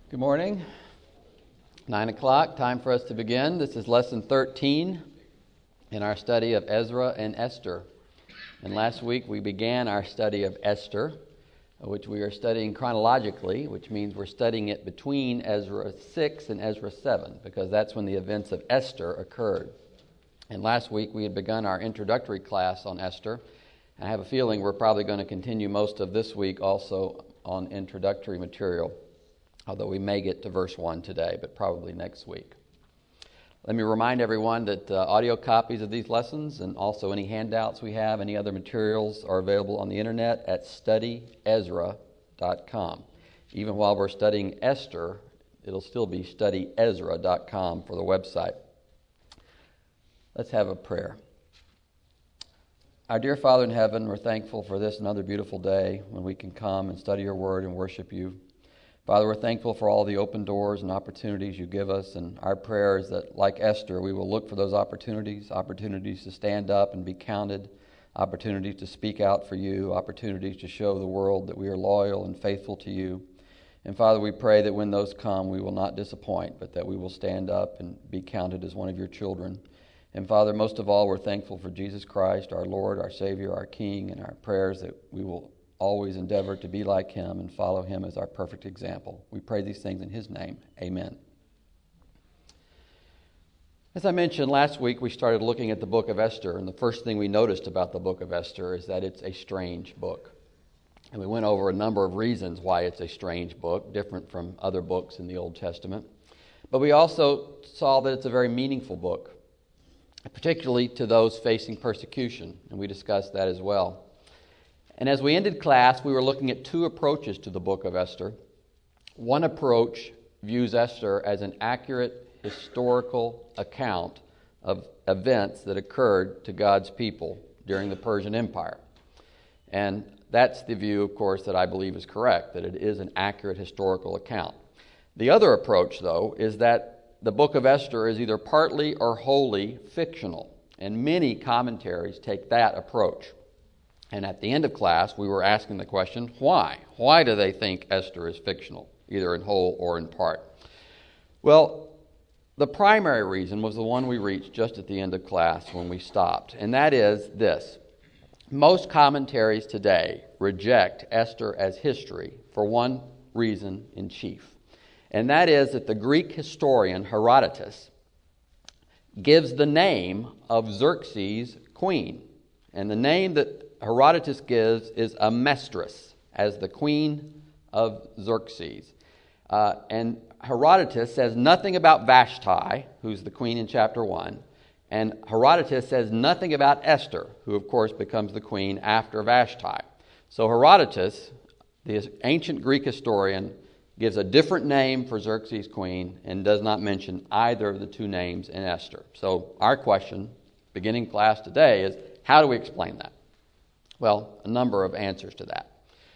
Good morning. 9 o'clock, time for us to begin. This is lesson 13 in our study of Ezra and Esther. And last week we began our study of Esther, which we are studying chronologically, which means we're studying it between Ezra 6 and Ezra 7, because that's when the events of Esther occurred. And last week we had begun our introductory class on Esther. I have a feeling we're probably going to continue most of this week also on introductory material, although we may get to verse 1 today, but probably next week. Let me remind everyone that audio copies of these lessons and also any handouts we have, any other materials are available on the internet at studyezra.com. Even while we're studying Esther, it'll still be studyezra.com for the website. Let's have a prayer. Our dear Father in heaven, we're thankful for this another beautiful day when we can come and study your word and worship you. Father, we're thankful for all the open doors and opportunities you give us, and our prayer is that, like Esther, we will look for those opportunities to stand up and be counted, opportunities to speak out for you, opportunities to show the world that we are loyal and faithful to you. And Father, we pray that when those come, we will not disappoint, but that we will stand up and be counted as one of your children. And Father, most of all, we're thankful for Jesus Christ, our Lord, our Savior, our King, and our prayers that we will always endeavor to be like him and follow him as our perfect example. We pray these things in his name. Amen. As I mentioned last week, we started looking at the book of Esther, and the first thing we noticed about the book of Esther is that it's a strange book. And we went over a number of reasons why it's a strange book, different from other books in the Old Testament. But we also saw that it's a very meaningful book, particularly to those facing persecution, and we discussed that as well. And as we ended class, we were looking at two approaches to the book of Esther. One approach views Esther as an accurate historical account of events that occurred to God's people during the Persian Empire. And that's the view, of course, that I believe is correct, that it is an accurate historical account. The other approach, though, is that the book of Esther is either partly or wholly fictional, and many commentaries take that approach. And at the end of class, we were asking the question, why? Why do they think Esther is fictional, either in whole or in part? Well, the primary reason was the one we reached just at the end of class when we stopped, and that is this. Most commentaries today reject Esther as history for one reason in chief, and that is that the Greek historian Herodotus gives the name of Xerxes' queen, and the name that Herodotus gives is Amestris as the queen of Xerxes. And Herodotus says nothing about Vashti, who's the queen in chapter 1. And Herodotus says nothing about Esther, who of course becomes the queen after Vashti. So Herodotus, the ancient Greek historian, gives a different name for Xerxes' queen and does not mention either of the two names in Esther. So our question, beginning class today, is how do we explain that? Well, a number of answers to that.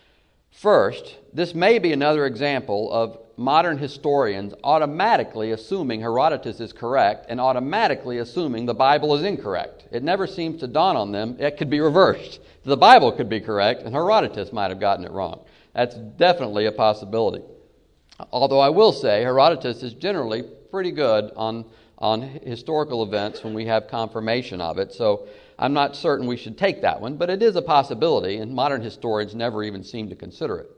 First, this may be another example of modern historians automatically assuming Herodotus is correct and automatically assuming the Bible is incorrect. It never seems to dawn on them it could be reversed. The Bible could be correct and Herodotus might have gotten it wrong. That's definitely a possibility. Although I will say Herodotus is generally pretty good on historical events when we have confirmation of it, so I'm not certain we should take that one, but it is a possibility, and modern historians never even seem to consider it.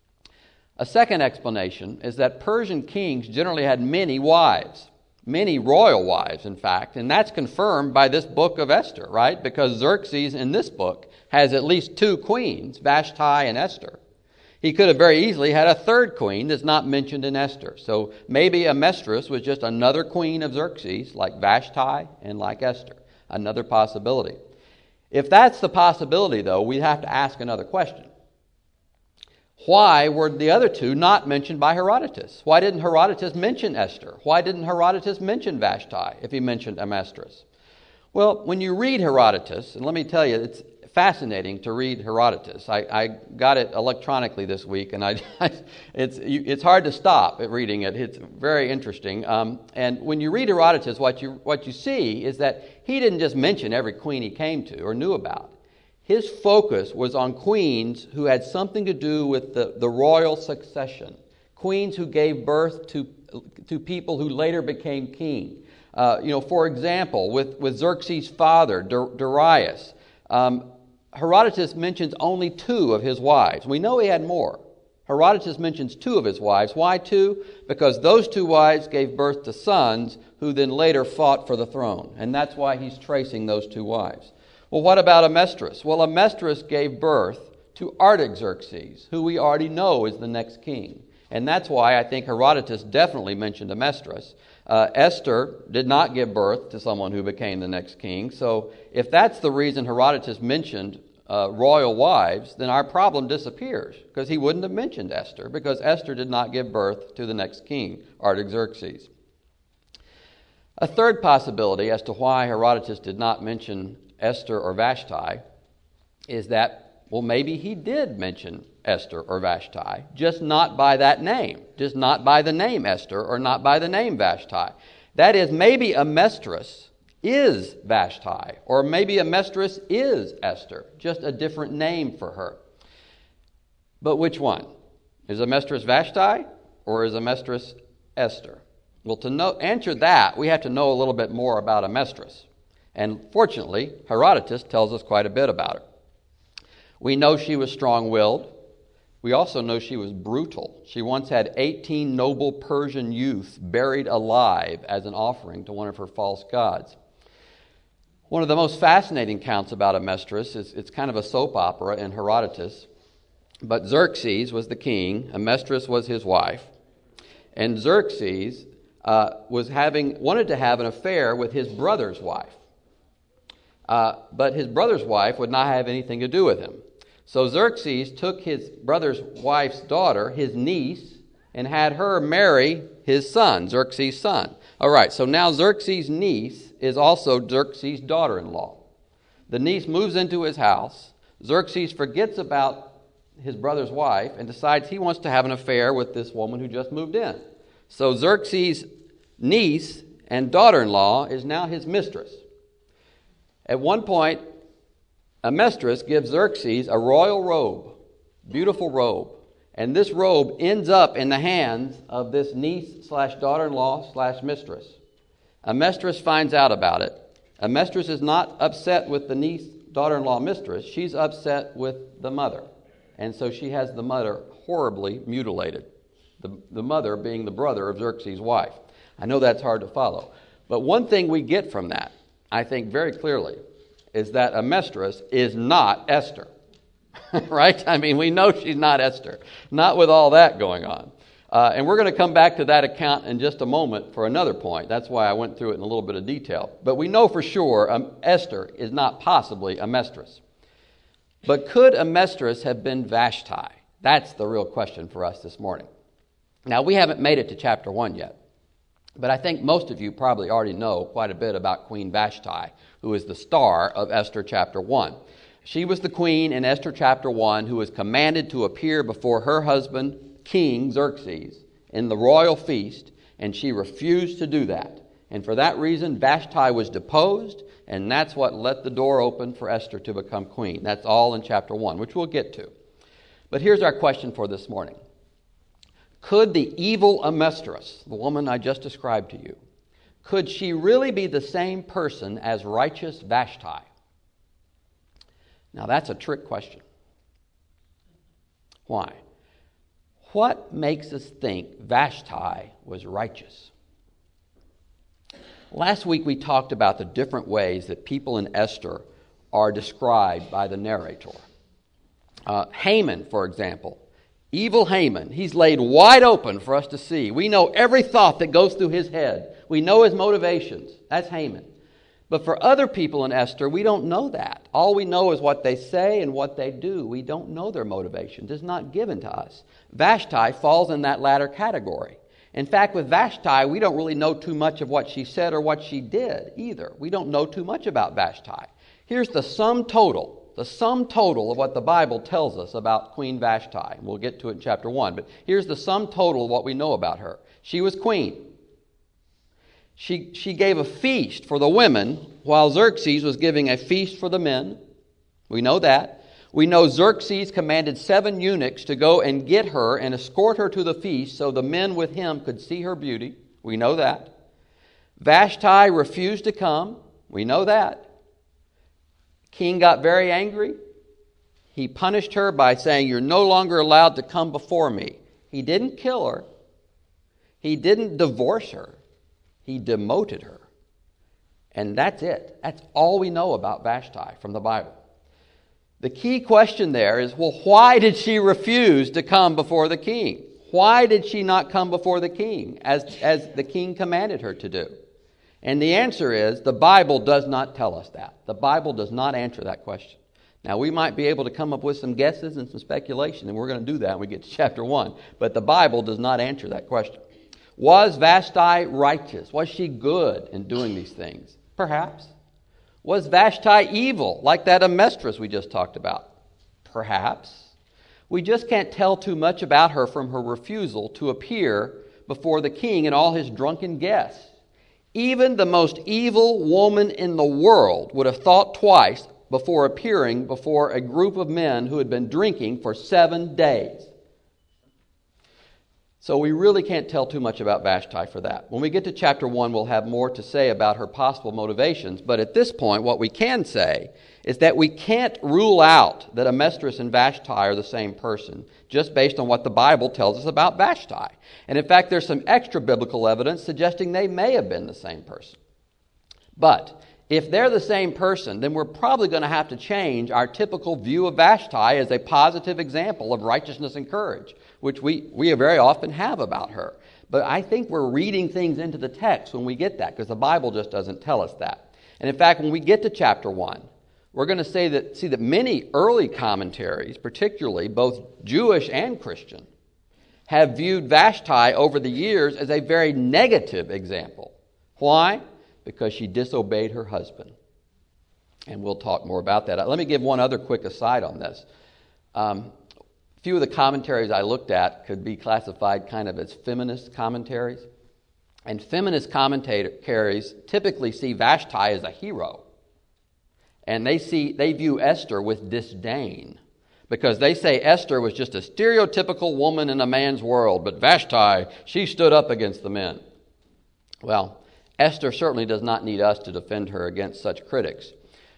A second explanation is that Persian kings generally had many wives, many royal wives, in fact, and that's confirmed by this book of Esther, right? Because Xerxes in this book has at least two queens, Vashti and Esther. He could have very easily had a third queen that's not mentioned in Esther. So maybe Amestris was just another queen of Xerxes, like Vashti and like Esther. Another possibility. If that's the possibility, though, we have to ask another question. Why were the other two not mentioned by Herodotus? Why didn't Herodotus mention Esther? Why didn't Herodotus mention Vashti if he mentioned Amestris? Well, when you read Herodotus, and let me tell you, it's fascinating to read Herodotus. I got it electronically this week, and it's hard to stop at reading it. It's very interesting. And when you read Herodotus, what you see is that he didn't just mention every queen he came to or knew about. His focus was on queens who had something to do with the royal succession, queens who gave birth to people who later became king. For example, with Xerxes' father, Darius, Herodotus mentions only 2 of his wives. We know he had more. Herodotus mentions 2 of his wives. Why 2? Because those 2 wives gave birth to sons who then later fought for the throne. And that's why he's tracing those 2 wives. Well, what about Amestris? Well, Amestris gave birth to Artaxerxes, who we already know is the next king. And that's why I think Herodotus definitely mentioned Amestris. Esther did not give birth to someone who became the next king. So if that's the reason Herodotus mentioned royal wives, then our problem disappears, because he wouldn't have mentioned Esther, because Esther did not give birth to the next king, Artaxerxes. A third possibility as to why Herodotus did not mention Esther or Vashti is that, well, maybe he did mention Esther or Vashti, just not by that name, just not by the name Esther or not by the name Vashti. That is, maybe Amestris is Vashti, or maybe Amestris is Esther, just a different name for her. But which one? Is Amestris Vashti or is Amestris Esther? Well, to answer that, we have to know a little bit more about Amestris. And fortunately, Herodotus tells us quite a bit about her. We know she was strong-willed. We also know she was brutal. She once had 18 noble Persian youths buried alive as an offering to one of her false gods. One of the most fascinating accounts about Amestris is it's kind of a soap opera in Herodotus. But Xerxes was the king. Amestris was his wife. And Xerxes wanted to have an affair with his brother's wife. But his brother's wife would not have anything to do with him. So Xerxes took his brother's wife's daughter, his niece, and had her marry his son, Xerxes' son. All right, so now Xerxes' niece is also Xerxes' daughter-in-law. The niece moves into his house. Xerxes forgets about his brother's wife and decides he wants to have an affair with this woman who just moved in. So Xerxes' niece and daughter-in-law is now his mistress. At one point, Amestris gives Xerxes a royal robe, beautiful robe. And this robe ends up in the hands of this niece/daughter-in-law/mistress. Amestris finds out about it. Amestris is not upset with the niece, daughter-in-law, mistress. She's upset with the mother. And so she has the mother horribly mutilated. The mother being the brother of Xerxes' wife. I know that's hard to follow. But one thing we get from that, I think very clearly, is that Amestris is not Esther. Right? I mean, we know she's not Esther. Not with all that going on. And we're going to come back to that account in just a moment for another point. That's why I went through it in a little bit of detail. But we know for sure Esther is not possibly Amestris. But could Amestris have been Vashti? That's the real question for us this morning. Now, we haven't made it to chapter 1 yet. But I think most of you probably already know quite a bit about Queen Vashti, who is the star of Esther chapter 1. She was the queen in Esther chapter 1 who was commanded to appear before her husband, King Xerxes, in the royal feast, and she refused to do that. And for that reason, Vashti was deposed, and that's what let the door open for Esther to become queen. That's all in chapter 1, which we'll get to. But here's our question for this morning. Could the evil Amestris, the woman I just described to you, could she really be the same person as righteous Vashti? Now that's a trick question. Why? What makes us think Vashti was righteous? Last week we talked about the different ways that people in Esther are described by the narrator. Haman, for example. Evil Haman, he's laid wide open for us to see. We know every thought that goes through his head. We know his motivations. That's Haman. But for other people in Esther, we don't know that. All we know is what they say and what they do. We don't know their motivations. It's not given to us. Vashti falls in that latter category. In fact, with Vashti, we don't really know too much of what she said or what she did either. We don't know too much about Vashti. Here's the sum total of what the Bible tells us about Queen Vashti. We'll get to it in chapter 1, but here's the sum total of what we know about her. She was queen. She gave a feast for the women while Xerxes was giving a feast for the men. We know that. We know Xerxes commanded 7 eunuchs to go and get her and escort her to the feast so the men with him could see her beauty. We know that. Vashti refused to come. We know that. King got very angry. He punished her by saying, "You're no longer allowed to come before me." He didn't kill her. He didn't divorce her. He demoted her. And that's it. That's all we know about Vashti from the Bible. The key question there is, well, why did she refuse to come before the king? Why did she not come before the king as the king commanded her to do? And the answer is, the Bible does not tell us that. The Bible does not answer that question. Now, we might be able to come up with some guesses and some speculation, and we're going to do that when we get to chapter 1. But the Bible does not answer that question. Was Vashti righteous? Was she good in doing these things? Perhaps. Was Vashti evil, like that Amestris we just talked about? Perhaps. We just can't tell too much about her from her refusal to appear before the king and all his drunken guests. Even the most evil woman in the world would have thought twice before appearing before a group of men who had been drinking for 7 days. So we really can't tell too much about Vashti for that. When we get to chapter 1, we'll have more to say about her possible motivations. But at this point, what we can say is that we can't rule out that Amestris and Vashti are the same person just based on what the Bible tells us about Vashti. And in fact, there's some extra biblical evidence suggesting they may have been the same person. But if they're the same person, then we're probably going to have to change our typical view of Vashti as a positive example of righteousness and courage, which we very often have about her. But I think we're reading things into the text when we get that, because the Bible just doesn't tell us that. And in fact, when we get to chapter 1, we're going to see that many early commentaries, particularly both Jewish and Christian, have viewed Vashti over the years as a very negative example. Why? Because she disobeyed her husband. And we'll talk more about that. Let me give one other quick aside on this. A few of the commentaries I looked at could be classified kind of as feminist commentaries. And feminist commentaries typically see Vashti as a hero. And they view Esther with disdain, because they say Esther was just a stereotypical woman in a man's world, but Vashti, she stood up against the men. Well, Esther certainly does not need us to defend her against such critics.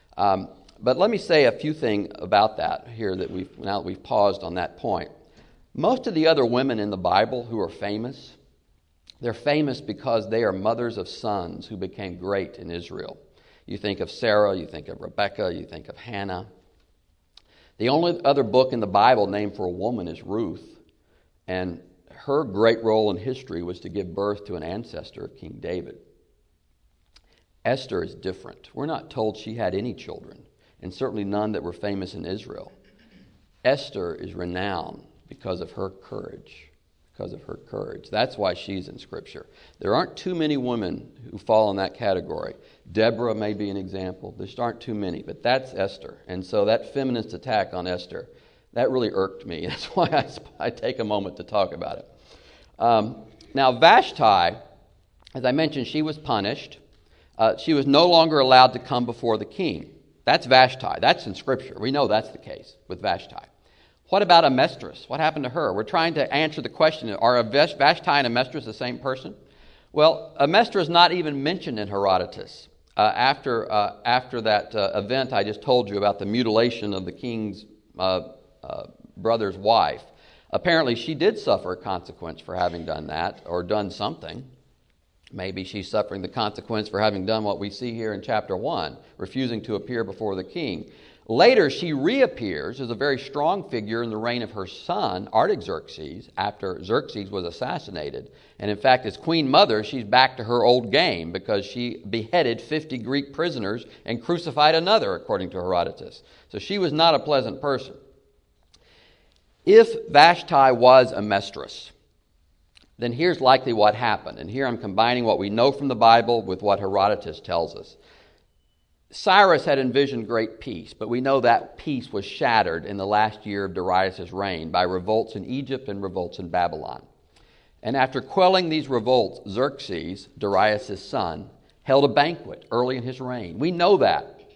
But let me say a few things about that here now that we've paused on that point. Most of the other women in the Bible who are famous, they're famous because they are mothers of sons who became great in Israel. You think of Sarah, you think of Rebecca, you think of Hannah. The only other book in the Bible named for a woman is Ruth, and her great role in history was to give birth to an ancestor of King David. Esther is different. We're not told she had any children, and certainly none that were famous in Israel. Esther is renowned because of her courage. That's why she's in Scripture. There aren't too many women who fall in that category. Deborah may be an example. There just aren't too many, but that's Esther. And so that feminist attack on Esther, that really irked me. That's why I take a moment to talk about it. Now, Vashti, as I mentioned, she was punished. She was no longer allowed to come before the king. That's Vashti. That's in Scripture. We know that's the case with Vashti. What about Amestris? What happened to her? We're trying to answer the question, are Vashti and Amestris the same person? Well, Amestris is not even mentioned in Herodotus. After that event I just told you about the mutilation of the king's brother's wife, apparently she did suffer a consequence for having done that, or done something. Maybe she's suffering the consequence for having done what we see here in chapter 1, refusing to appear before the king. Later, she reappears as a very strong figure in the reign of her son, Artaxerxes, after Xerxes was assassinated. And in fact, as queen mother, she's back to her old game because she beheaded 50 Greek prisoners and crucified another, according to Herodotus. So she was not a pleasant person. If Vashti was Amestris, then here's likely what happened. And here I'm combining what we know from the Bible with what Herodotus tells us. Cyrus had envisioned great peace, but we know that peace was shattered in the last year of Darius' reign by revolts in Egypt and revolts in Babylon. And after quelling these revolts, Xerxes, Darius' son, held a banquet early in his reign. We know that.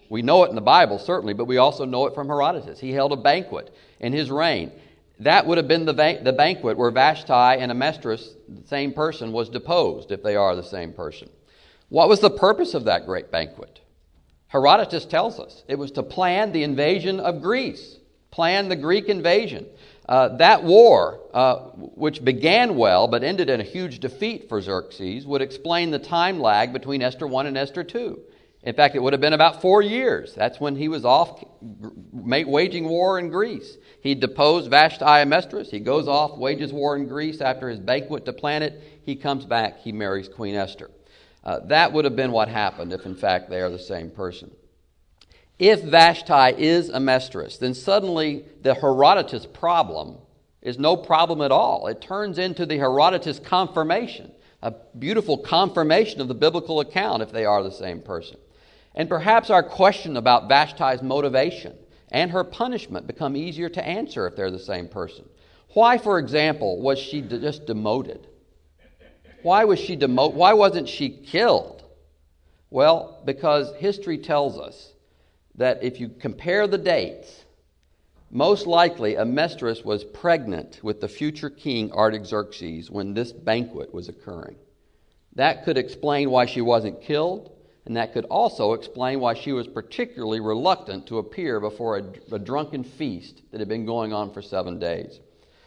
We know it in the Bible, certainly, but we also know it from Herodotus. He held a banquet in his reign. That would have been the banquet where Vashti and Amestris, the same person, was deposed, if they are the same person. What was the purpose of that great banquet? Herodotus tells us it was to plan the invasion of Greece, plan the Greek invasion. That war, which began well but ended in a huge defeat for Xerxes, would explain the time lag between Esther 1 and Esther 2. In fact, it would have been about 4 years. That's when he was off waging war in Greece. He deposed Vashti Amestris. He goes off, wages war in Greece after his banquet to plan it. He comes back. He marries Queen Esther. That would have been what happened if, in fact, they are the same person. If Vashti is Amestris, then suddenly the Herodotus problem is no problem at all. It turns into the Herodotus confirmation, a beautiful confirmation of the biblical account if they are the same person. And perhaps our question about Vashti's motivation and her punishment become easier to answer if they're the same person. Why, for example, was she just demoted? Why was she demoted? Why wasn't she killed? Well, because history tells us that if you compare the dates, most likely Amestris was pregnant with the future king Artaxerxes when this banquet was occurring. That could explain why she wasn't killed, and that could also explain why she was particularly reluctant to appear before a drunken feast that had been going on for 7 days.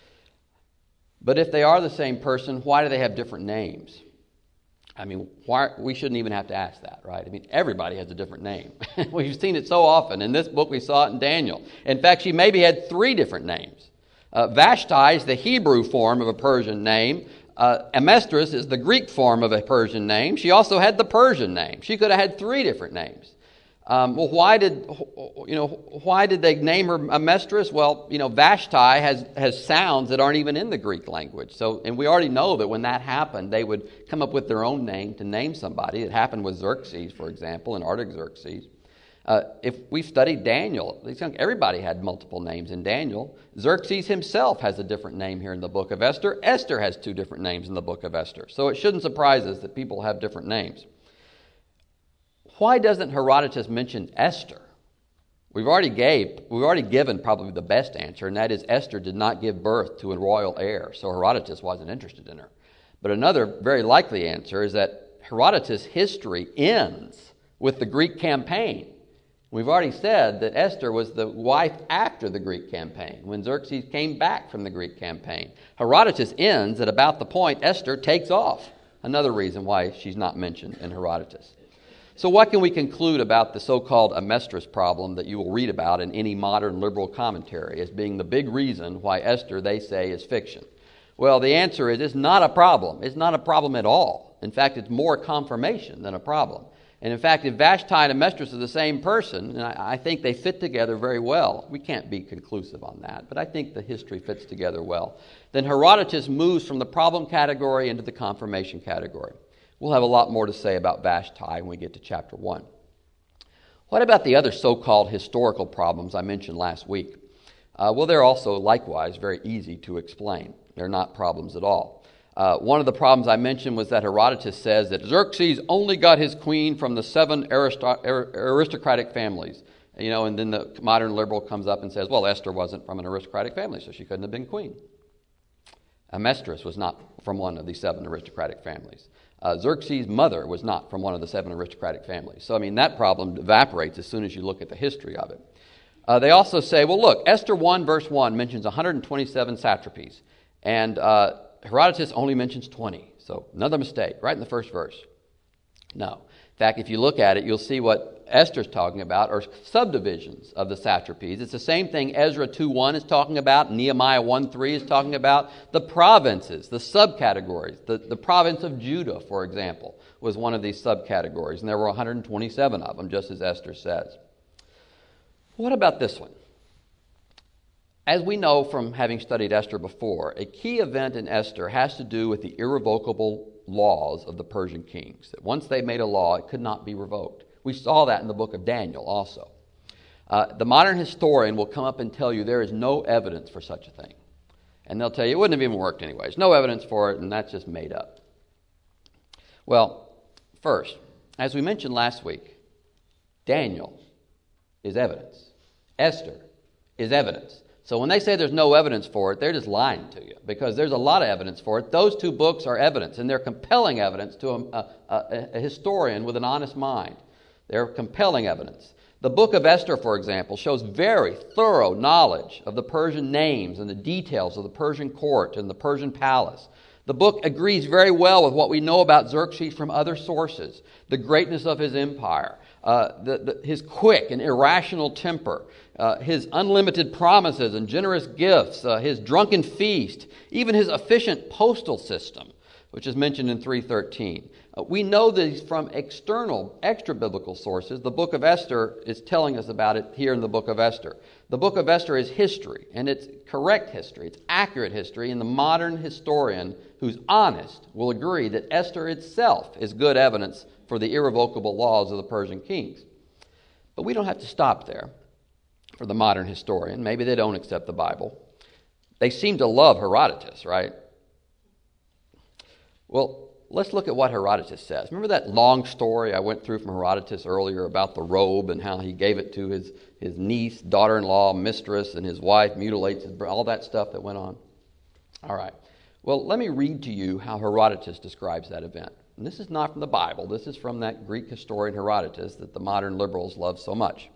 But if they are the same person, why do they have different names? I mean, we shouldn't even have to ask that, right? I mean, everybody has a different name. We've seen it so often. In this book, we saw it in Daniel. In fact, she maybe had 3 different names. Vashti is the Hebrew form of a Persian name. Amestris is the Greek form of a Persian name. She also had the Persian name. She could have had 3 different names. Well, why did they name her Amestris? Well, Vashti has sounds that aren't even in the Greek language. So, and we already know that when that happened, they would come up with their own name to name somebody. It happened with Xerxes, for example, and Artaxerxes. If we studied Daniel, everybody had multiple names in Daniel. Xerxes himself has a different name here in the book of Esther. Esther has 2 different names in the book of Esther. So it shouldn't surprise us that people have different names. Why doesn't Herodotus mention Esther? We've already given probably the best answer, and that is Esther did not give birth to a royal heir, so Herodotus wasn't interested in her. But another very likely answer is that Herodotus' history ends with the Greek campaign. We've already said that Esther was the wife after the Greek campaign, when Xerxes came back from the Greek campaign. Herodotus ends at about the point Esther takes off. Another reason why she's not mentioned in Herodotus. So what can we conclude about the so-called Amestris problem that you will read about in any modern liberal commentary as being the big reason why Esther, they say, is fiction? Well, the answer is it's not a problem. It's not a problem at all. In fact, it's more confirmation than a problem. And in fact, if Vashti and Amestris are the same person, and I think they fit together very well, we can't be conclusive on that, but I think the history fits together well, then Herodotus moves from the problem category into the confirmation category. We'll have a lot more to say about Vashti when we get to chapter 1. What about the other so-called historical problems I mentioned last week? Well, they're also likewise very easy to explain. They're not problems at all. One of the problems I mentioned was that Herodotus says that Xerxes only got his queen from the 7 aristocratic families. And then the modern liberal comes up and says, well, Esther wasn't from an aristocratic family, so she couldn't have been queen. Amestris was not from one of these 7 aristocratic families. Xerxes' mother was not from one of the 7 aristocratic families. So, that problem evaporates as soon as you look at the history of it. They also say, well, look, Esther 1 verse 1 mentions 127 satrapies, and Herodotus only mentions 20. So, another mistake, right in the first verse. No. In fact, if you look at it, you'll see what Esther's talking about are subdivisions of the satrapies. It's the same thing Ezra 2:1 is talking about, Nehemiah 1:3 is talking about. The provinces, the subcategories. The province of Judah, for example, was one of these subcategories, and there were 127 of them, just as Esther says. What about this one? As we know from having studied Esther before, a key event in Esther has to do with the irrevocable laws of the Persian kings. That once they made a law, it could not be revoked. We saw that in the book of Daniel also. The modern historian will come up and tell you there is no evidence for such a thing. And they'll tell you it wouldn't have even worked anyways. No evidence for it, and that's just made up. Well, first, as we mentioned last week, Daniel is evidence. Esther is evidence. So when they say there's no evidence for it, they're just lying to you, because there's a lot of evidence for it. Those two books are evidence, and they're compelling evidence to a historian with an honest mind. They're compelling evidence. The book of Esther, for example, shows very thorough knowledge of the Persian names and the details of the Persian court and the Persian palace. The book agrees very well with what we know about Xerxes from other sources, the greatness of his empire, his quick and irrational temper, his unlimited promises and generous gifts, his drunken feast, even his efficient postal system, which is mentioned in 3:13. We know these from external, extra-biblical sources. The book of Esther is telling us about it here in the book of Esther. The book of Esther is history, and it's correct history. It's accurate history, and the modern historian who's honest will agree that Esther itself is good evidence for the irrevocable laws of the Persian kings. But we don't have to stop there for the modern historian. Maybe they don't accept the Bible. They seem to love Herodotus, right? Well, let's look at what Herodotus says. Remember that long story I went through from Herodotus earlier about the robe and how he gave it to his niece, daughter-in-law, mistress, and his wife mutilates his all that stuff that went on? All right. Well, let me read to you how Herodotus describes that event. And this is not from the Bible. This is from that Greek historian Herodotus that the modern liberals love so much.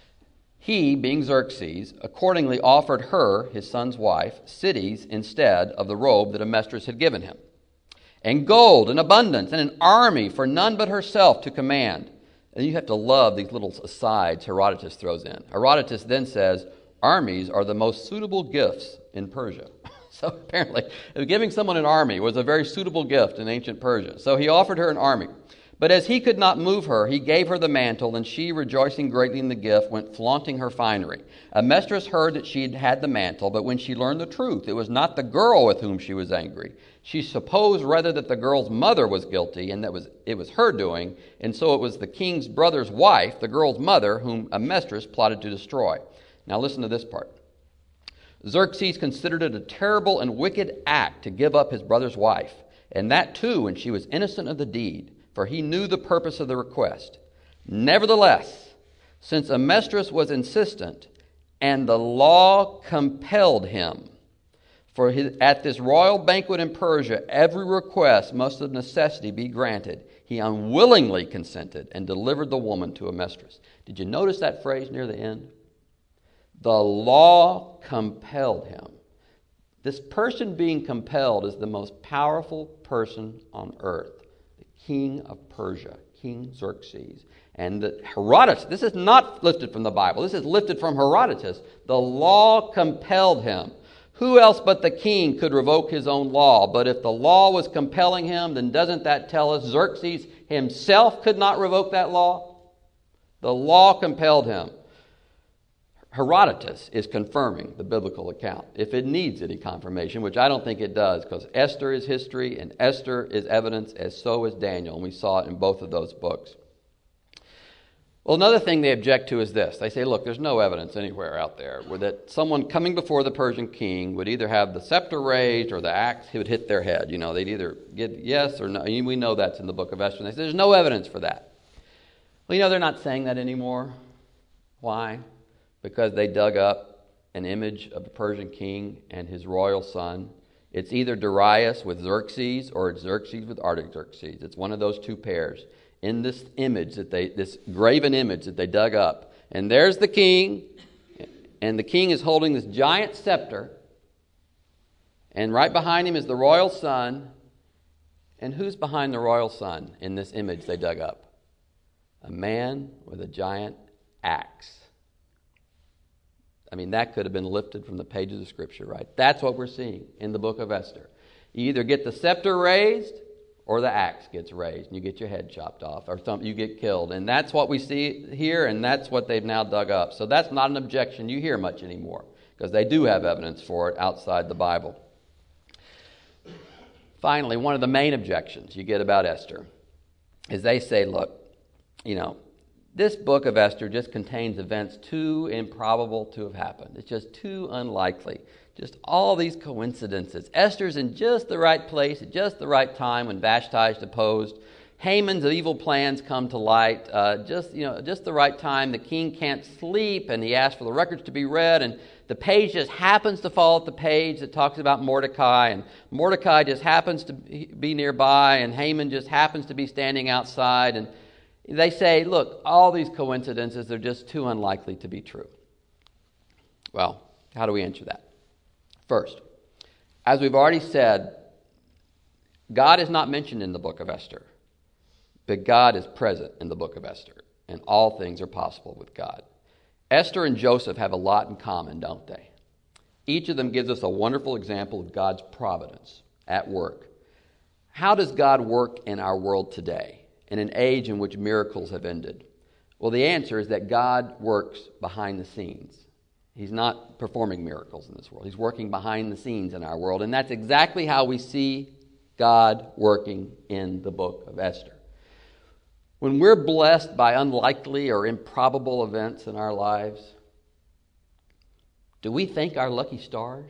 He, being Xerxes, accordingly offered her, his son's wife, cities instead of the robe that Amestris had given him, and gold in abundance, and an army for none but herself to command. And you have to love these little asides Herodotus throws in. Herodotus then says, armies are the most suitable gifts in Persia. So apparently, giving someone an army was a very suitable gift in ancient Persia. So he offered her an army. But as he could not move her, he gave her the mantle, and she, rejoicing greatly in the gift, went flaunting her finery. Amestris heard that she had had the mantle, but when she learned the truth, it was not the girl with whom she was angry. She supposed rather that the girl's mother was guilty, and it was her doing, and so it was the king's brother's wife, the girl's mother, whom Amestris plotted to destroy. Now listen to this part. Xerxes considered it a terrible and wicked act to give up his brother's wife, and that too when she was innocent of the deed, for he knew the purpose of the request. Nevertheless, since Amestris was insistent, and the law compelled him, for at this royal banquet in Persia, every request must of necessity be granted, he unwillingly consented and delivered the woman to Amestris. Did you notice that phrase near the end? The law compelled him. This person being compelled is the most powerful person on earth. King of Persia, King Xerxes. And Herodotus, this is not lifted from the Bible. This is lifted from Herodotus. The law compelled him. Who else but the king could revoke his own law? But if the law was compelling him, then doesn't that tell us Xerxes himself could not revoke that law? The law compelled him. Herodotus is confirming the biblical account, if it needs any confirmation, which I don't think it does, because Esther is history and Esther is evidence, as so is Daniel, and we saw it in both of those books. Well, another thing they object to is this. They say, look, there's no evidence anywhere out there where that someone coming before the Persian king would either have the scepter raised or the axe would hit their head. You know, they'd either get yes or no. We know that's in the book of Esther. And they say, there's no evidence for that. Well, you know, they're not saying that anymore. Why? Because they dug up an image of the Persian king and his royal son. It's either Darius with Xerxes or it's Xerxes with Artaxerxes. It's one of those two pairs in this image this graven image that they dug up. And there's the king, and the king is holding this giant scepter, and right behind him is the royal son. And who's behind the royal son in this image they dug up? A man with a giant axe. I mean, that could have been lifted from the pages of Scripture, right? That's what we're seeing in the book of Esther. You either get the scepter raised or the axe gets raised and you get your head chopped off or something, you get killed. And that's what we see here, and that's what they've now dug up. So that's not an objection you hear much anymore, because they do have evidence for it outside the Bible. Finally, one of the main objections you get about Esther is they say, look, you know, this book of Esther just contains events too improbable to have happened. It's just too unlikely. Just all these coincidences. Esther's in just the right place at just the right time when Vashti is deposed. Haman's evil plans come to light just the right time. The king can't sleep, and he asks for the records to be read, and the page just happens to fall at the page that talks about Mordecai, and Mordecai just happens to be nearby, and Haman just happens to be standing outside, and they say, look, all these coincidences are just too unlikely to be true. Well, how do we answer that? First, as we've already said, God is not mentioned in the book of Esther, but God is present in the book of Esther, and all things are possible with God. Esther and Joseph have a lot in common, don't they? Each of them gives us a wonderful example of God's providence at work. How does God work in our world today, in an age in which miracles have ended? Well, the answer is that God works behind the scenes. He's not performing miracles in this world. He's working behind the scenes in our world, and that's exactly how we see God working in the book of Esther. When we're blessed by unlikely or improbable events in our lives, do we thank our lucky stars?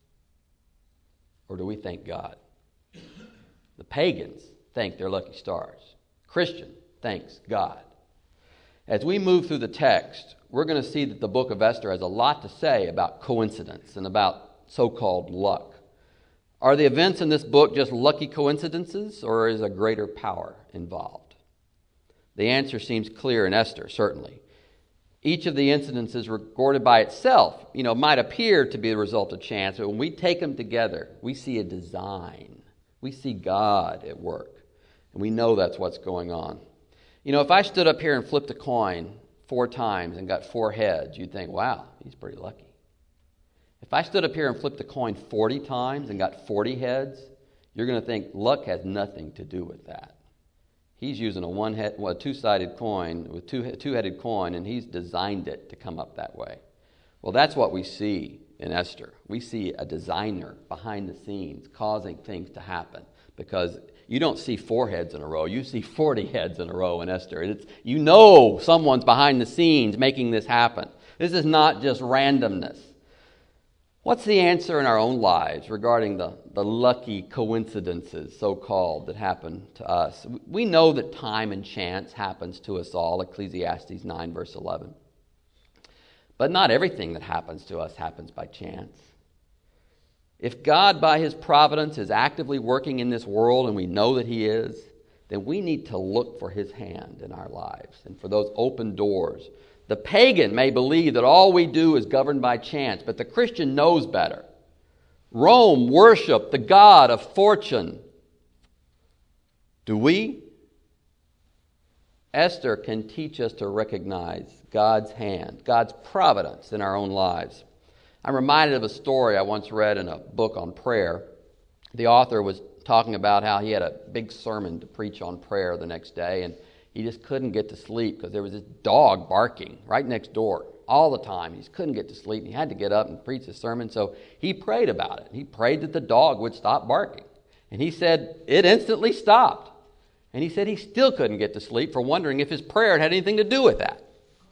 Or do we thank God? The pagans thank their lucky stars. Christian thanks God. As we move through the text, we're going to see that the book of Esther has a lot to say about coincidence and about so-called luck. Are the events in this book just lucky coincidences, or is a greater power involved? The answer seems clear in Esther, certainly. Each of the incidences recorded by itself, might appear to be the result of chance, but when we take them together, we see a design. We see God at work, and we know that's what's going on. If I stood up here and flipped a coin 4 times and got 4 heads, you'd think, wow, he's pretty lucky. If I stood up here and flipped a coin 40 times and got 40 heads, you're going to think luck has nothing to do with that. He's using a two-sided coin, with two-headed coin, and he's designed it to come up that way. Well, that's what we see in Esther. We see a designer behind the scenes causing things to happen, because you don't see 4 heads in a row. You see 40 heads in a row in Esther. Someone's behind the scenes making this happen. This is not just randomness. What's the answer in our own lives regarding the lucky coincidences, so-called, that happen to us? We know that time and chance happens to us all, Ecclesiastes 9, verse 11. But not everything that happens to us happens by chance. If God, by His providence, is actively working in this world, and we know that He is, then we need to look for His hand in our lives and for those open doors. The pagan may believe that all we do is governed by chance, but the Christian knows better. Rome worshiped the god of fortune. Do we? Esther can teach us to recognize God's hand, God's providence in our own lives. I'm reminded of a story I once read in a book on prayer. The author was talking about how he had a big sermon to preach on prayer the next day, and he just couldn't get to sleep because there was this dog barking right next door all the time. He just couldn't get to sleep, and he had to get up and preach his sermon, so he prayed about it. He prayed that the dog would stop barking, and he said it instantly stopped. And he said he still couldn't get to sleep for wondering if his prayer had anything to do with that.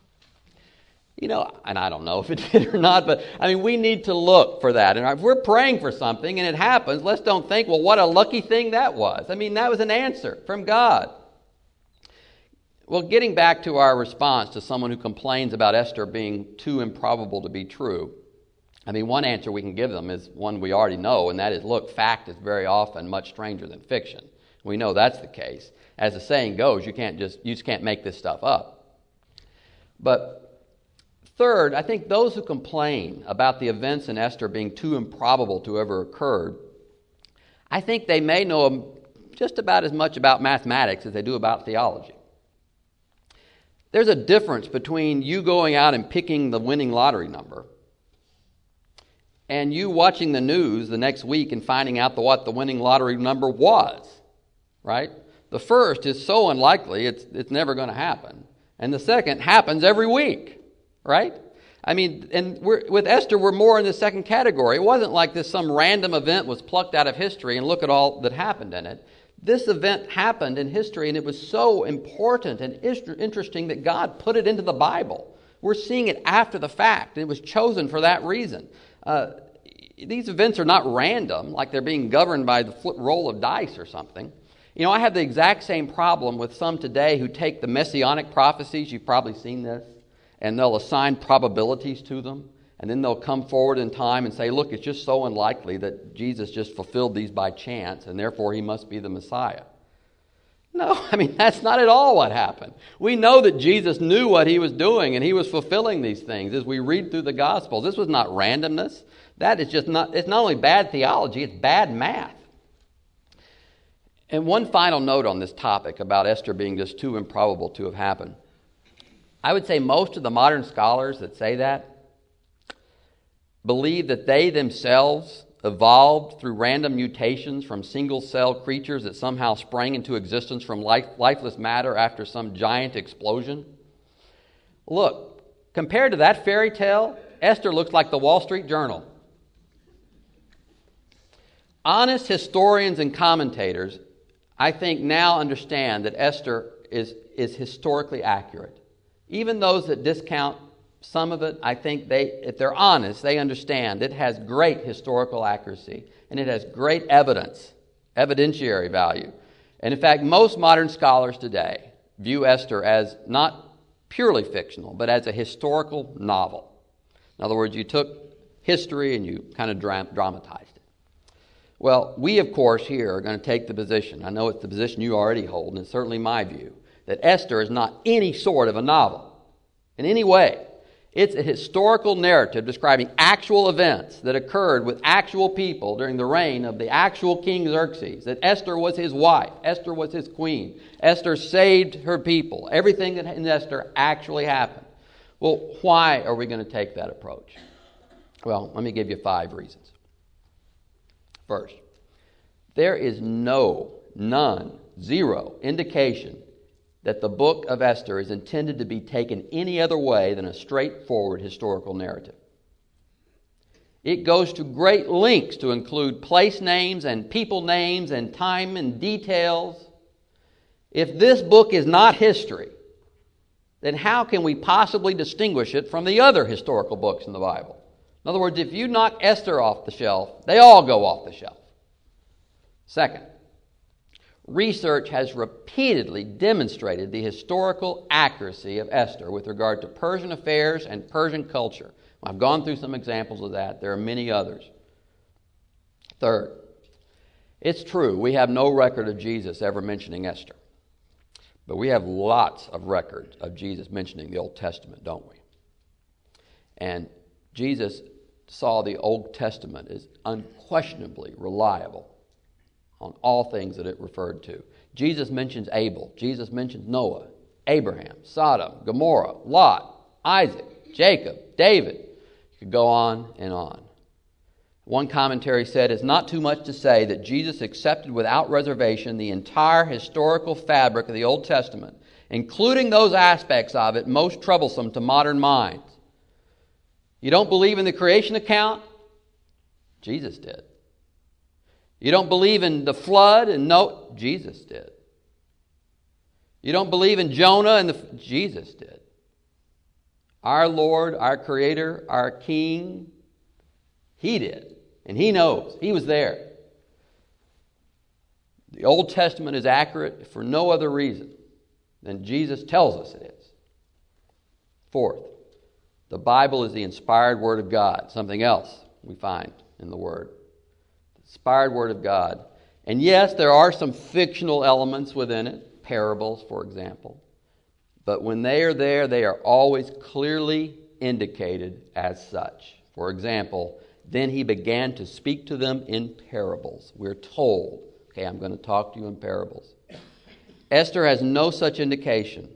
And I don't know if it did or not, but we need to look for that. And if we're praying for something and it happens, let's don't think, well, what a lucky thing that was. That was an answer from God. Well, getting back to our response to someone who complains about Esther being too improbable to be true, one answer we can give them is one we already know, and that is, look, fact is very often much stranger than fiction. We know that's the case. As the saying goes, you just can't make this stuff up. But third, I think those who complain about the events in Esther being too improbable to ever occurred, I think they may know just about as much about mathematics as they do about theology. There's a difference between you going out and picking the winning lottery number and you watching the news the next week and finding out what the winning lottery number was, right? The first is so unlikely it's never going to happen. And the second happens every week, right? With Esther, we're more in the second category. It wasn't like some random event was plucked out of history and look at all that happened in it. This event happened in history, and it was so important and interesting that God put it into the Bible. We're seeing it after the fact, and it was chosen for that reason. These events are not random, like they're being governed by the roll of dice or something. You know, I have the exact same problem with some today who take the messianic prophecies, you've probably seen this, and they'll assign probabilities to them, and then they'll come forward in time and say, look, it's just so unlikely that Jesus just fulfilled these by chance, and therefore he must be the Messiah. No, I mean, that's not at all what happened. We know that Jesus knew what he was doing, and he was fulfilling these things as we read through the Gospels. This was not randomness. That is just not, it's not only bad theology, it's bad math. And one final note on this topic about Esther being just too improbable to have happened. I would say most of the modern scholars that say that believe that they themselves evolved through random mutations from single-cell creatures that somehow sprang into existence from lifeless matter after some giant explosion. Look, compared to that fairy tale, Esther looks like the Wall Street Journal. Honest historians and commentators, I think, now understand that Esther is historically accurate. Even those that discount some of it, I think if they're honest, they understand it has great historical accuracy and it has great evidence, evidentiary value. And in fact, most modern scholars today view Esther as not purely fictional, but as a historical novel. In other words, you took history and you kind of dramatized it. Well, we, of course, here are going to take the position, I know it's the position you already hold, and it's certainly my view, that Esther is not any sort of a novel in any way. It's a historical narrative describing actual events that occurred with actual people during the reign of the actual King Xerxes, that Esther was his wife, Esther was his queen, Esther saved her people. Everything that in Esther actually happened. Well, why are we going to take that approach? Well, let me give you 5 reasons. First, there is zero indication that the book of Esther is intended to be taken any other way than a straightforward historical narrative. It goes to great lengths to include place names and people names and time and details. If this book is not history, then how can we possibly distinguish it from the other historical books in the Bible? In other words, if you knock Esther off the shelf, they all go off the shelf. Second, research has repeatedly demonstrated the historical accuracy of Esther with regard to Persian affairs and Persian culture. I've gone through some examples of that. There are many others. Third, it's true, we have no record of Jesus ever mentioning Esther. But we have lots of records of Jesus mentioning the Old Testament, don't we? And Jesus saw the Old Testament as unquestionably reliable on all things that it referred to. Jesus mentions Abel. Jesus mentions Noah, Abraham, Sodom, Gomorrah, Lot, Isaac, Jacob, David. You could go on and on. One commentary said, it's not too much to say that Jesus accepted without reservation the entire historical fabric of the Old Testament, including those aspects of it most troublesome to modern minds. You don't believe in the creation account? Jesus did. You don't believe in the flood? And no, Jesus did. You don't believe in Jonah? And Jesus did. Our Lord, our Creator, our King, He did. And He knows. He was there. The Old Testament is accurate for no other reason than Jesus tells us it is. Fourth, the Bible is the inspired Word of God. Something else we find in the Word. Inspired Word of God. And yes, there are some fictional elements within it, parables, for example. But when they are there, they are always clearly indicated as such. For example, then he began to speak to them in parables. We're told, okay, I'm going to talk to you in parables. Esther has no such indication.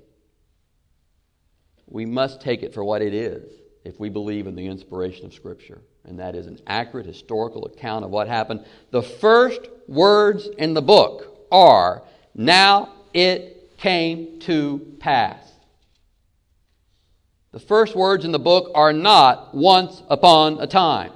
We must take it for what it is if we believe in the inspiration of Scripture. And that is an accurate historical account of what happened. The first words in the book are, now it came to pass. The first words in the book are not once upon a time.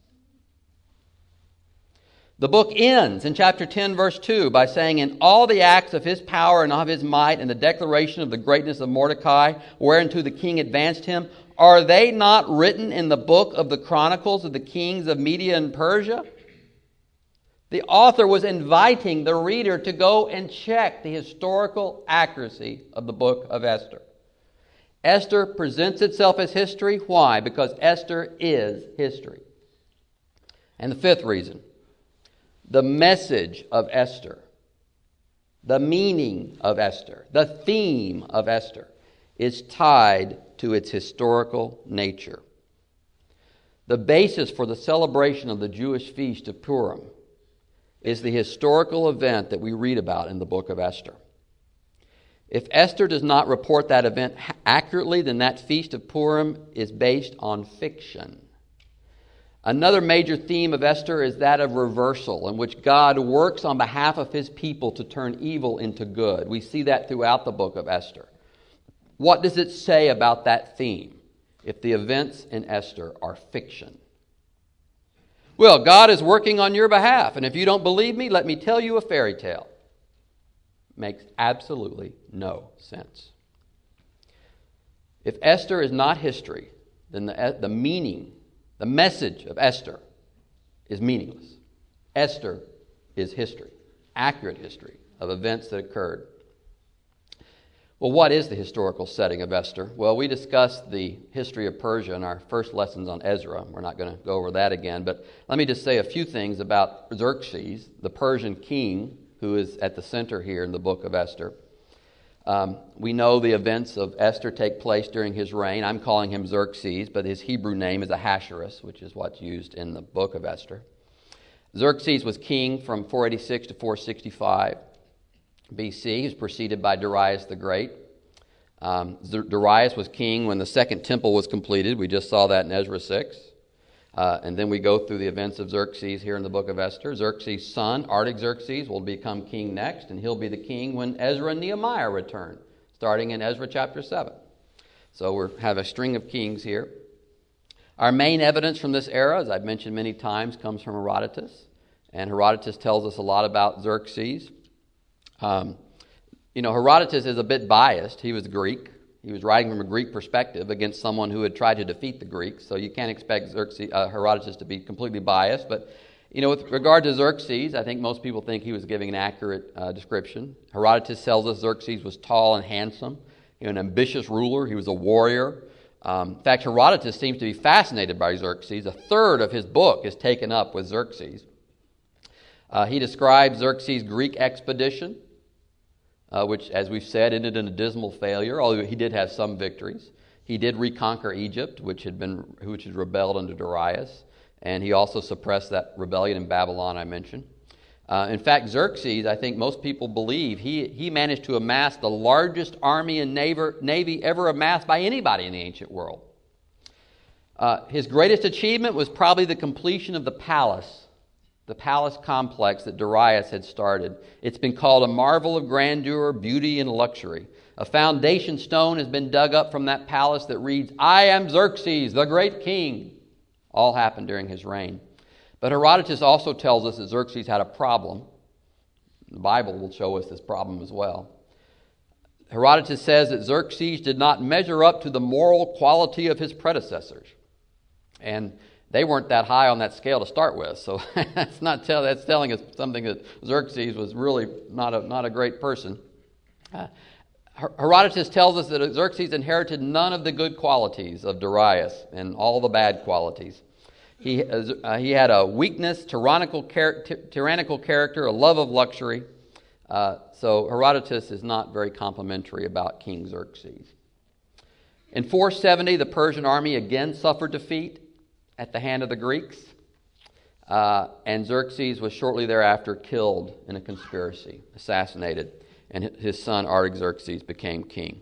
The book ends in chapter 10, verse 2 by saying, in all the acts of his power and of his might and the declaration of the greatness of Mordecai, whereunto the king advanced him, are they not written in the book of the chronicles of the kings of Media and Persia? The author was inviting the reader to go and check the historical accuracy of the book of Esther. Esther presents itself as history. Why? Because Esther is history. And the fifth reason, the message of Esther, the meaning of Esther, the theme of Esther is tied to its historical nature. The basis for the celebration of the Jewish feast of Purim is the historical event that we read about in the book of Esther. If Esther does not report that event accurately, then that feast of Purim is based on fiction. Another major theme of Esther is that of reversal, in which God works on behalf of his people to turn evil into good. We see that throughout the book of Esther. What does it say about that theme if the events in Esther are fiction? Well, God is working on your behalf, and if you don't believe me, let me tell you a fairy tale. Makes absolutely no sense. If Esther is not history, then the meaning, the message of Esther is meaningless. Esther is history, accurate history of events that occurred. Well, what is the historical setting of Esther? Well, we discussed the history of Persia in our first lessons on Ezra. We're not going to go over that again, but let me just say a few things about Xerxes, the Persian king, who is at the center here in the book of Esther. We know the events of Esther take place during his reign. I'm calling him Xerxes, but his Hebrew name is Ahasuerus, which is what's used in the book of Esther. Xerxes was king from 486 to 465 BC. He was preceded by Darius the Great. Darius was king when the second temple was completed. We just saw that in Ezra 6. And then we go through the events of Xerxes here in the book of Esther. Xerxes' son, Artaxerxes, will become king next, and he'll be the king when Ezra and Nehemiah return, starting in Ezra chapter 7. So we have a string of kings here. Our main evidence from this era, as I've mentioned many times, comes from Herodotus. And Herodotus tells us a lot about Xerxes. Herodotus is a bit biased. He was Greek. He was writing from a Greek perspective against someone who had tried to defeat the Greeks. So you can't expect Herodotus to be completely biased. But, with regard to Xerxes, I think most people think he was giving an accurate description. Herodotus tells us Xerxes was tall and handsome, an ambitious ruler. He was a warrior. In fact, Herodotus seems to be fascinated by Xerxes. A third of his book is taken up with Xerxes. He describes Xerxes' Greek expedition, which, as we've said, ended in a dismal failure, although he did have some victories. He did reconquer Egypt, which had rebelled under Darius, and he also suppressed that rebellion in Babylon I mentioned. In fact, Xerxes, I think most people believe, he managed to amass the largest army and navy ever amassed by anybody in the ancient world. His greatest achievement was probably the completion of the palace complex that Darius had started. It's been called a marvel of grandeur, beauty, and luxury. A foundation stone has been dug up from that palace that reads, "I am Xerxes, the great king." All happened during his reign. But Herodotus also tells us that Xerxes had a problem. The Bible will show us this problem as well. Herodotus says that Xerxes did not measure up to the moral quality of his predecessors. And they weren't that high on that scale to start with, so that's telling us something that Xerxes was really not a great person. Herodotus tells us that Xerxes inherited none of the good qualities of Darius and all the bad qualities. He had a weakness, tyrannical character, a love of luxury. So Herodotus is not very complimentary about King Xerxes. In 470, the Persian army again suffered defeat at the hand of the Greeks, and Xerxes was shortly thereafter killed in a conspiracy, assassinated, and his son Artaxerxes became king.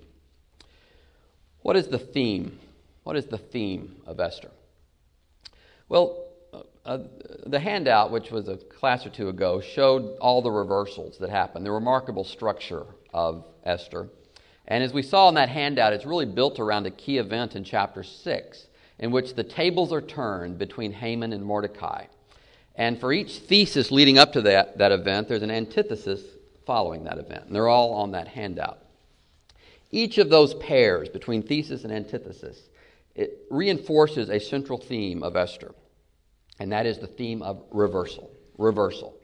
What is the theme? What is the theme of Esther? Well, the handout, which was a class or two ago, showed all the reversals that happened, the remarkable structure of Esther. And as we saw in that handout, it's really built around a key event in chapter 6, in which the tables are turned between Haman and Mordecai. And for each thesis leading up to that event, there's an antithesis following that event. And they're all on that handout. Each of those pairs between thesis and antithesis, it reinforces a central theme of Esther. And that is the theme of reversal. Reversal.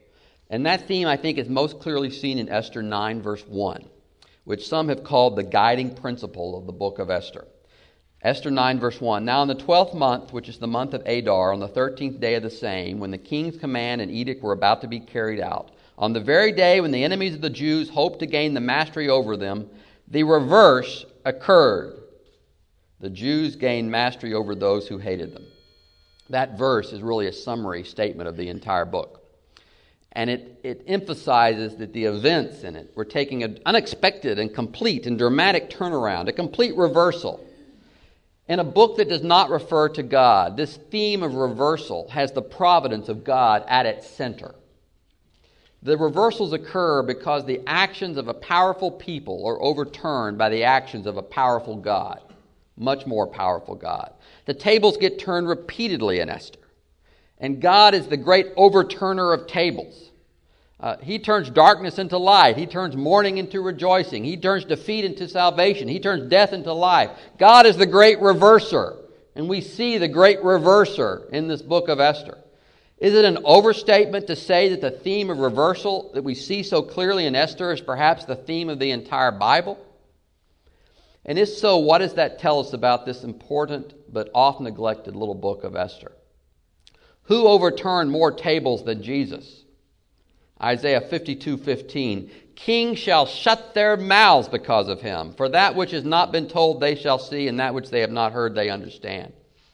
And that theme, I think, is most clearly seen in Esther 9, verse 1, which some have called the guiding principle of the book of Esther. Esther 9, verse 1, Now in the 12th month, which is the month of Adar, on the 13th day of the same, when the king's command and edict were about to be carried out, on the very day when the enemies of the Jews hoped to gain the mastery over them, the reverse occurred. The Jews gained mastery over those who hated them. That verse is really a summary statement of the entire book. And it emphasizes that the events in it were taking an unexpected and complete and dramatic turnaround, a complete reversal. In a book that does not refer to God, this theme of reversal has the providence of God at its center. The reversals occur because the actions of a powerful people are overturned by the actions of a powerful God, much more powerful God. The tables get turned repeatedly in Esther. And God is the great overturner of tables. He turns darkness into light. He turns mourning into rejoicing. He turns defeat into salvation. He turns death into life. God is the great reverser. And we see the great reverser in this book of Esther. Is it an overstatement to say that the theme of reversal that we see so clearly in Esther is perhaps the theme of the entire Bible? And if so, what does that tell us about this important but often neglected little book of Esther? Who overturned more tables than Jesus? Isaiah 52:15, Kings shall shut their mouths because of him, for that which has not been told they shall see, and that which they have not heard they understand.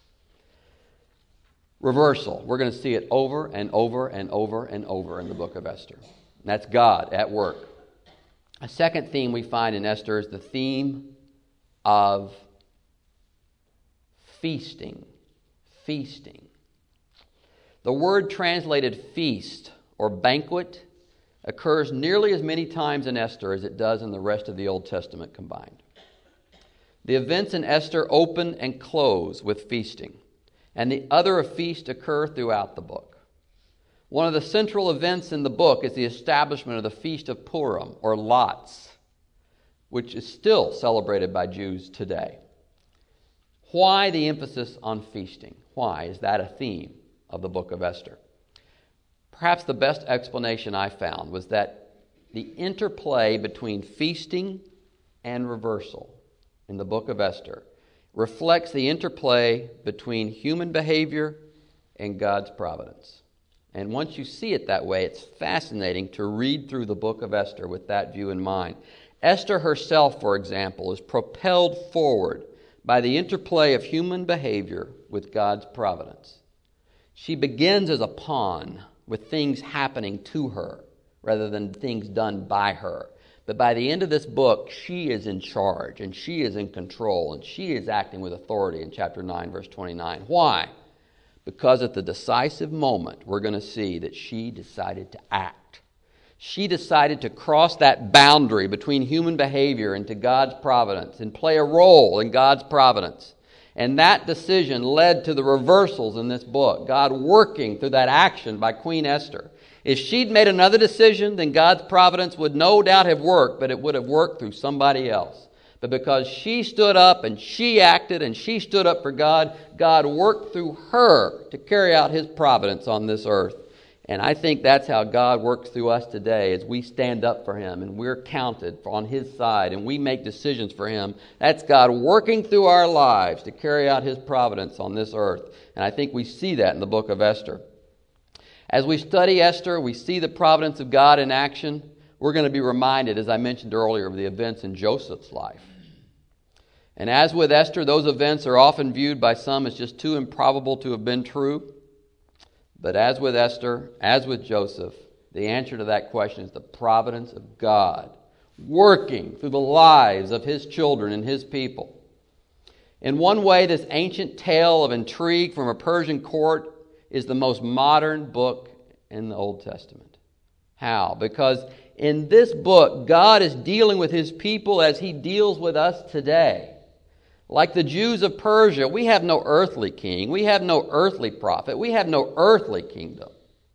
Reversal. We're going to see it over and over and over and over in the book of Esther. And that's God at work. A second theme we find in Esther is the theme of feasting. Feasting. The word translated feast or banquet occurs nearly as many times in Esther as it does in the rest of the Old Testament combined. The events in Esther open and close with feasting, and the other feasts occur throughout the book. One of the central events in the book is the establishment of the Feast of Purim, or Lots, which is still celebrated by Jews today. Why the emphasis on feasting? Why is that a theme of the book of Esther? Perhaps the best explanation I found was that the interplay between feasting and reversal in the book of Esther reflects the interplay between human behavior and God's providence. And once you see it that way, it's fascinating to read through the book of Esther with that view in mind. Esther herself, for example, is propelled forward by the interplay of human behavior with God's providence. She begins as a pawn, with things happening to her rather than things done by her. But by the end of this book, she is in charge, and she is in control, and she is acting with authority in chapter 9, verse 29. Why? Because at the decisive moment, we're going to see that she decided to act. She decided to cross that boundary between human behavior and to God's providence and play a role in God's providence. And that decision led to the reversals in this book, God working through that action by Queen Esther. If she'd made another decision, then God's providence would no doubt have worked, but it would have worked through somebody else. But because she stood up and she acted and she stood up for God, God worked through her to carry out his providence on this earth. And I think that's how God works through us today as we stand up for him and we're counted on his side and we make decisions for him. That's God working through our lives to carry out his providence on this earth. And I think we see that in the book of Esther. As we study Esther, we see the providence of God in action. We're going to be reminded, as I mentioned earlier, of the events in Joseph's life. And as with Esther, those events are often viewed by some as just too improbable to have been true. But as with Esther, as with Joseph, the answer to that question is the providence of God working through the lives of his children and his people. In one way, this ancient tale of intrigue from a Persian court is the most modern book in the Old Testament. How? Because in this book, God is dealing with his people as he deals with us today. Like the Jews of Persia, we have no earthly king. We have no earthly prophet. We have no earthly kingdom.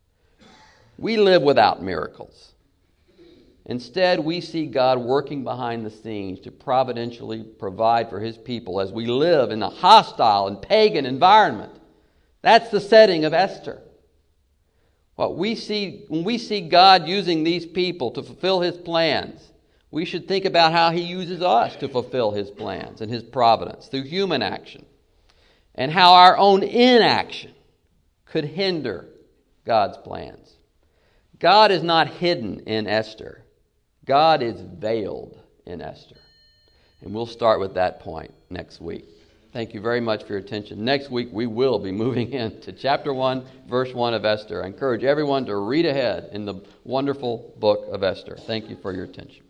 We live without miracles. Instead, we see God working behind the scenes to providentially provide for his people as we live in a hostile and pagan environment. That's the setting of Esther. When we see God using these people to fulfill His plans, we should think about how He uses us to fulfill His plans and His providence through human action, and how our own inaction could hinder God's plans. God is not hidden in Esther. God is veiled in Esther. And we'll start with that point next week. Thank you very much for your attention. Next week we will be moving into chapter 1, verse 1 of Esther. I encourage everyone to read ahead in the wonderful book of Esther. Thank you for your attention.